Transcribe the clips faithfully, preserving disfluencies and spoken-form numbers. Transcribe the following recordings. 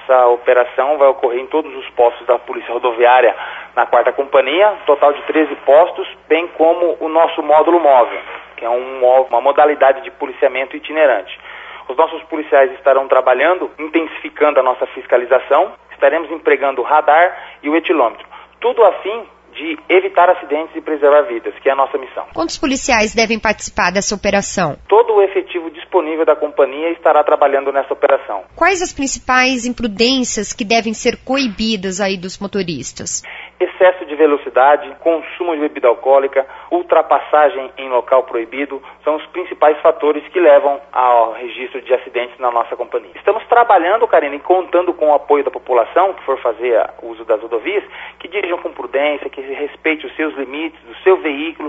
Essa operação vai ocorrer em todos os postos da Polícia Rodoviária na quarta Companhia, total de treze postos, bem como o nosso módulo móvel, que é um, uma modalidade de policiamento itinerante. Os nossos policiais estarão trabalhando, intensificando a nossa fiscalização, estaremos empregando o radar e o etilômetro, tudo a fim de evitar acidentes e preservar vidas, que é a nossa missão. Quantos policiais devem participar dessa operação? Todo o efetivo disponível da companhia estará trabalhando nessa operação. Quais as principais imprudências que devem ser coibidas aí dos motoristas? Excesso de velocidade, consumo de bebida alcoólica, ultrapassagem em local proibido são os principais fatores que levam ao registro de acidentes na nossa companhia. Estamos trabalhando, Karina, e contando com o apoio da população que for fazer o uso das rodovias, que dirijam com prudência, que respeite os seus limites, do seu veículo,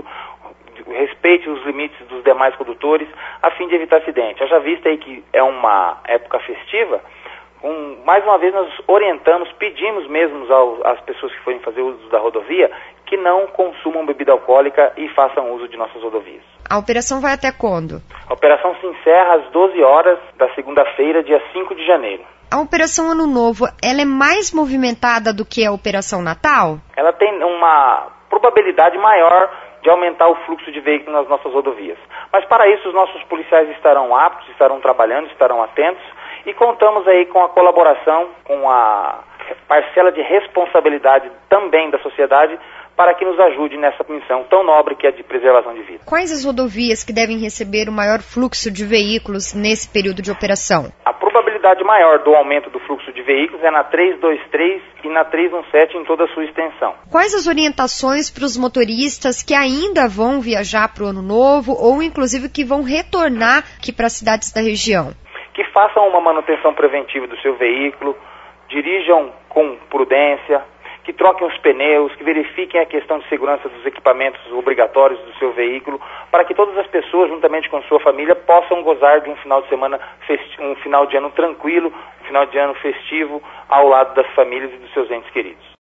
respeite os limites dos demais condutores, a fim de evitar acidente. Haja vista aí que é uma época festiva, um, mais uma vez nós orientamos, pedimos mesmo ao, às pessoas que forem fazer uso da rodovia que não consumam bebida alcoólica e façam uso de nossas rodovias. A operação vai até quando? A operação se encerra às doze horas da segunda-feira, dia cinco de janeiro. A Operação Ano Novo, ela é mais movimentada do que a Operação Natal? Ela tem uma probabilidade maior de aumentar o fluxo de veículos nas nossas rodovias. Mas para isso os nossos policiais estarão aptos, estarão trabalhando, estarão atentos e contamos aí com a colaboração, com a parcela de responsabilidade também da sociedade para que nos ajude nessa missão tão nobre que é de preservação de vida. Quais as rodovias que devem receber o maior fluxo de veículos nesse período de operação? A probabilidade maior do aumento do fluxo de veículos é na trezentos e vinte e três e na trezentos e dezessete em toda a sua extensão. Quais as orientações para os motoristas que ainda vão viajar para o Ano Novo ou inclusive que vão retornar aqui para as cidades da região? Que façam uma manutenção preventiva do seu veículo, dirijam com prudência, que troquem os pneus, que verifiquem a questão de segurança dos equipamentos obrigatórios do seu veículo, para que todas as pessoas, juntamente com sua família, possam gozar de um final de semana, festi- um final de ano tranquilo, um final de ano festivo, ao lado das famílias e dos seus entes queridos.